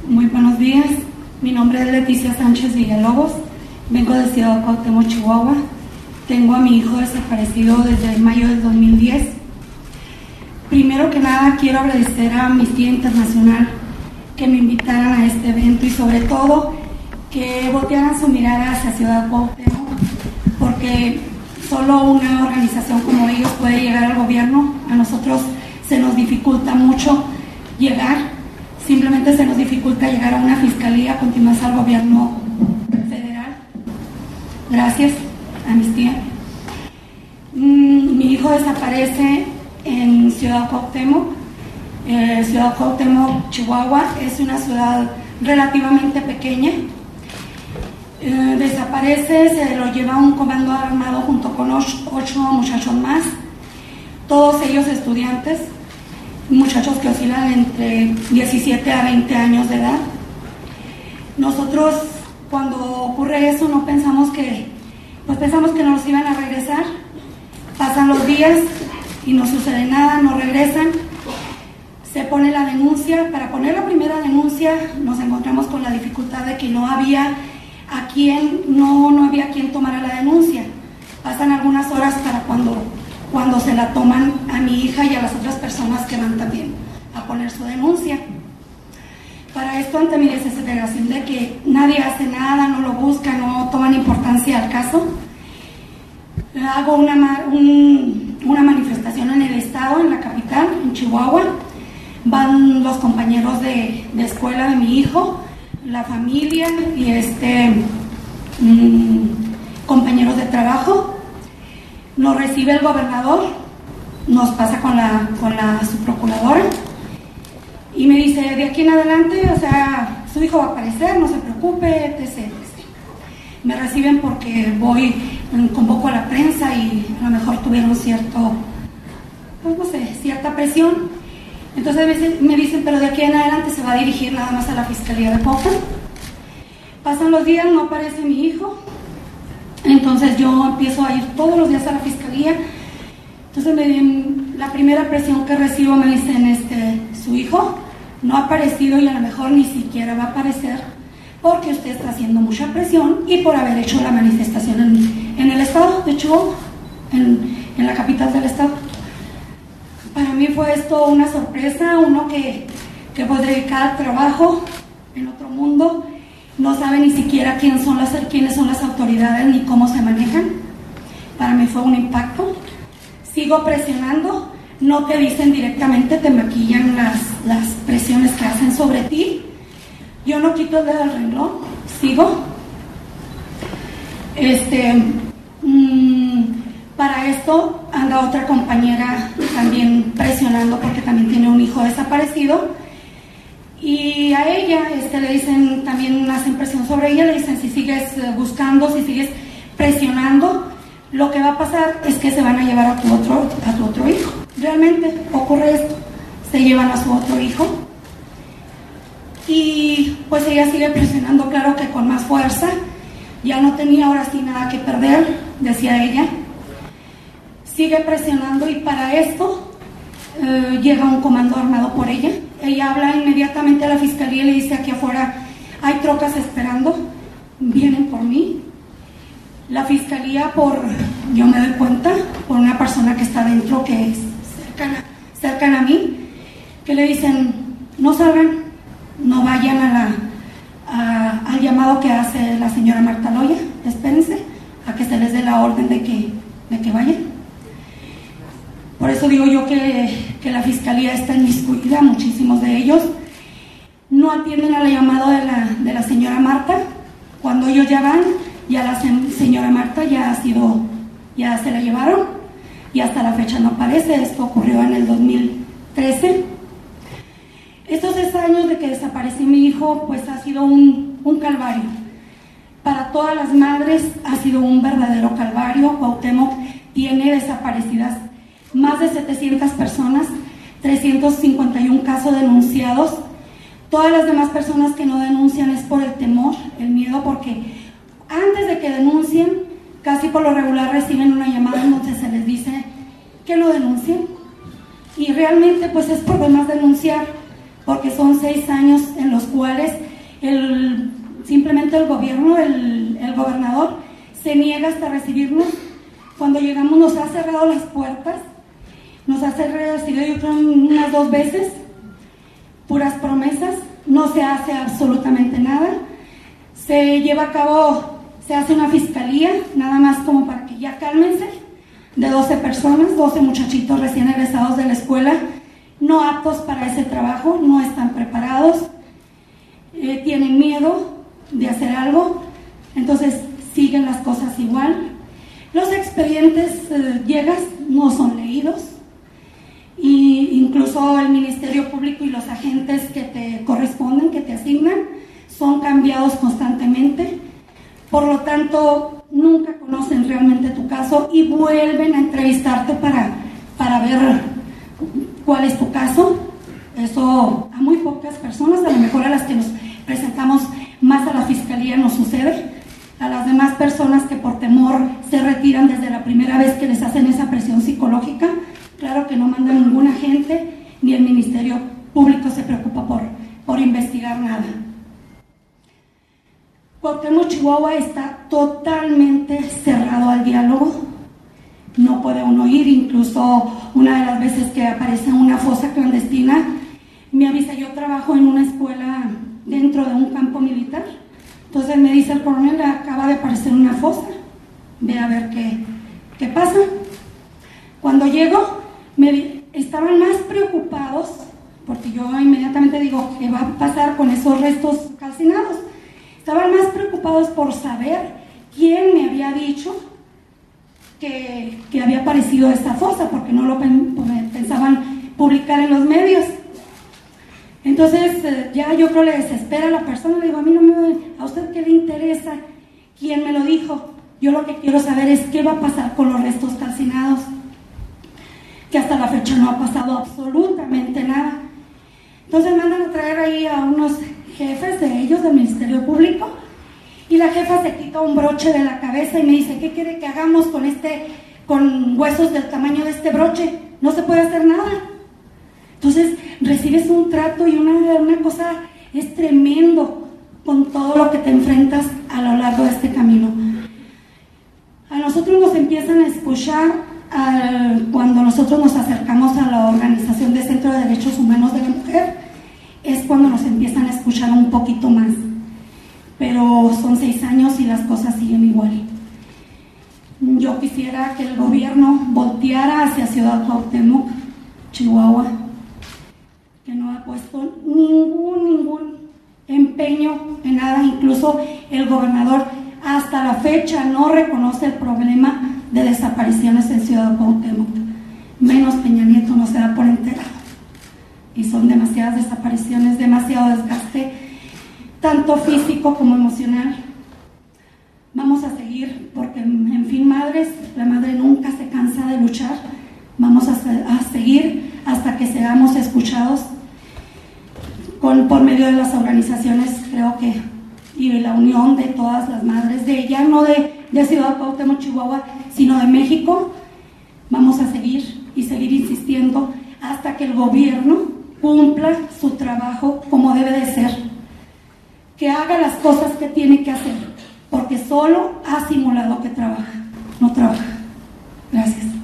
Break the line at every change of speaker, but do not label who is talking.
Muy buenos días, mi nombre es Leticia Sánchez Villalobos, vengo de Ciudad Cuauhtémoc, Chihuahua. Tengo a mi hijo desaparecido desde mayo del 2010. Primero que nada quiero agradecer a Amnistía Internacional que me invitaran a este evento y sobre todo que voltearan su mirada hacia Ciudad Cuauhtémoc, porque solo una organización como ellos puede llegar al gobierno. A nosotros se nos dificulta mucho llegar. Simplemente se nos dificulta llegar a una fiscalía, continuar al gobierno federal. Gracias, Amnistía. Mi hijo desaparece en Ciudad Cuauhtémoc. Ciudad Cuauhtémoc, Chihuahua, es una ciudad relativamente pequeña. Desaparece, se lo lleva un comando armado junto con 8 muchachos más, todos ellos estudiantes. Muchachos que oscilan entre 17 a 20 años de edad. Nosotros, cuando ocurre eso, no pensamos que, pensamos que nos iban a regresar. Pasan los días y no sucede nada, no regresan. Se pone la denuncia. Para poner la primera denuncia nos encontramos con la dificultad de que no había quien tomara la denuncia. Pasan algunas horas para cuando se la toman a mi hija y a las otras personas que van también a poner su denuncia. Para esto, ante mi desesperación de que nadie hace nada, no lo busca, no toman importancia al caso, hago una manifestación en el estado, en la capital, en Chihuahua. Van los compañeros de escuela de mi hijo, la familia y compañeros de trabajo. Nos recibe el gobernador, nos pasa con la subprocuradora y me dice, de aquí en adelante, su hijo va a aparecer, no se preocupe, etc. Me reciben porque convoco a la prensa y a lo mejor tuvieron cierta presión. Entonces me dicen, pero de aquí en adelante se va a dirigir nada más a la Fiscalía de Cuauhtémoc. Pasan los días, no aparece mi hijo. Entonces yo empiezo a ir todos los días a la fiscalía. Entonces la primera presión que recibo me dicen, su hijo no ha aparecido y a lo mejor ni siquiera va a aparecer porque usted está haciendo mucha presión y por haber hecho la manifestación en el estado de Chihuahua, en la capital del estado. Para mí fue esto una sorpresa, uno que pues dedicado al trabajo en otro mundo. No sabe ni siquiera quiénes son las autoridades ni cómo se manejan. Para mí fue un impacto. Sigo presionando, no te dicen directamente, te maquillan las presiones que hacen sobre ti. Yo no quito el dedo del renglón, sigo. Para esto anda otra compañera también presionando porque también tiene un hijo desaparecido. Y a ella le dicen, también hacen presión sobre ella, le dicen, si sigues buscando, si sigues presionando, lo que va a pasar es que se van a llevar a tu otro hijo. Realmente ocurre esto, se llevan a su otro hijo. Y pues ella sigue presionando, claro que con más fuerza, ya no tenía ahora sí nada que perder, decía ella. Sigue presionando y para esto llega un comando armado por ella. Ella habla inmediatamente a la fiscalía y le dice, aquí afuera hay trocas esperando, vienen por mí. La fiscalía, yo me doy cuenta, por una persona que está dentro, que es cercana a mí, que le dicen, no salgan, no vayan al llamado que hace la señora Marta Loya, espérense a que se les dé la orden de que vayan. Por eso digo yo que la fiscalía está inmiscuida, muchísimos de ellos no atienden al llamado de la señora Marta. Cuando ellos ya van, ya la señora Marta ya se la llevaron y hasta la fecha no aparece. Esto ocurrió en el 2013. Estos 6 años de que desapareció mi hijo, pues ha sido un calvario. Para todas las madres ha sido un verdadero calvario. Cuauhtémoc tiene desaparecidas más de 700 personas, 351 casos denunciados. Todas las demás personas que no denuncian es por el temor, el miedo, porque antes de que denuncien, casi por lo regular reciben una llamada en donde se les dice que lo denuncien. Y realmente pues es por demás denunciar, porque son 6 años en los cuales simplemente el gobierno, el gobernador, se niega hasta recibirnos. Cuando llegamos nos ha cerrado las puertas, nos ha recibido yo creo unas 2 veces, puras promesas, no se hace absolutamente nada. Se lleva a cabo, se hace una fiscalía, nada más como para que ya cálmense, de 12 personas, 12 muchachitos recién egresados de la escuela, no aptos para ese trabajo, no están preparados, tienen miedo de hacer algo, entonces siguen las cosas igual. Los expedientes llegas, no son leídos, y incluso el Ministerio Público y los agentes que te corresponden, que te asignan, son cambiados constantemente, por lo tanto nunca conocen realmente tu caso y vuelven a entrevistarte para ver cuál es tu caso. Eso a muy pocas personas, a lo mejor a las que nos presentamos más a la fiscalía nos sucede. A las demás personas que por temor se retiran desde la primera vez que les hacen esa presión psicológica, claro que no mandan ningún agente, ni el Ministerio Público se preocupa por investigar nada. Cuauhtémoc, Chihuahua está totalmente cerrado al diálogo, no puede uno ir. Incluso una de las veces que aparece una fosa clandestina, me avisa, yo trabajo en una escuela dentro de un campo militar, entonces me dice el coronel, acaba de aparecer una fosa, ve a ver qué pasa. Cuando llego, estaban más preocupados, porque yo inmediatamente digo, ¿qué va a pasar con esos restos calcinados? Estaban más preocupados por saber quién me había dicho que había aparecido esta fosa, porque no lo pensaban publicar en los medios. Entonces ya yo creo le desespera a la persona, le digo, ¿a usted qué le interesa quién me lo dijo? Yo lo que quiero saber es qué va a pasar con los restos calcinados, que hasta la fecha no ha pasado absolutamente nada. Entonces mandan a traer ahí a unos jefes de ellos, del Ministerio Público, y la jefa se quita un broche de la cabeza y me dice, ¿qué quiere que hagamos con huesos del tamaño de este broche? No se puede hacer nada. Entonces recibes un trato y una cosa, es tremendo con todo lo que te enfrentas a lo largo de este camino. A nosotros nos empiezan a escuchar cuando nosotros nos acercamos a la Organización de Centro de Derechos Humanos de la Mujer, es cuando nos empiezan a escuchar un poquito más, pero son 6 años y las cosas siguen igual. Yo quisiera que el gobierno volteara hacia Ciudad Cuauhtémoc, Chihuahua, que no ha puesto ningún empeño en nada. Incluso el gobernador hasta la fecha no reconoce el problema de desapariciones en Ciudad Cuauhtémoc, menos Peña Nieto no se da por enterado, y son demasiadas desapariciones, demasiado desgaste, tanto físico como emocional. Vamos a seguir, porque en fin, madres, la madre nunca se cansa de luchar. Vamos a seguir hasta que seamos escuchados por medio de las organizaciones, creo que, y de la unión de todas las madres, ya no de Ciudad Cuauhtémoc, Chihuahua, sino de México. Vamos a seguir y seguir insistiendo hasta que el gobierno cumpla su trabajo como debe de ser, que haga las cosas que tiene que hacer, porque solo ha simulado que trabaja, no trabaja. Gracias.